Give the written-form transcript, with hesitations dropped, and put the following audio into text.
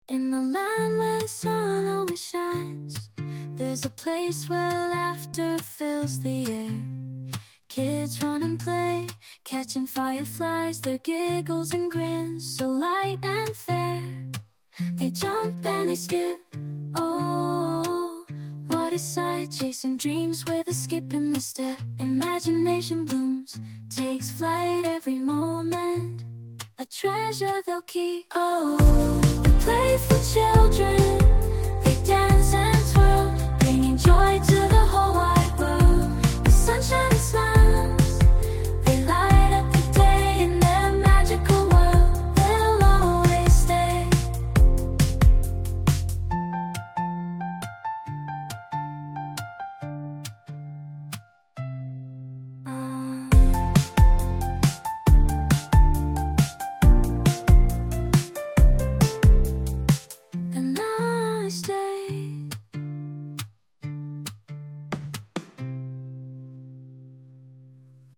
In the land where the sun always shines, there's a place where laughter fills the air. Kids run and play, catching fireflies, their giggles and grins so light and fair. They jump and they skip, oh, what a sight, chasing dreams with a skip in the step. Imagination blooms, takes flight every moment, a treasure they'll keep, oh.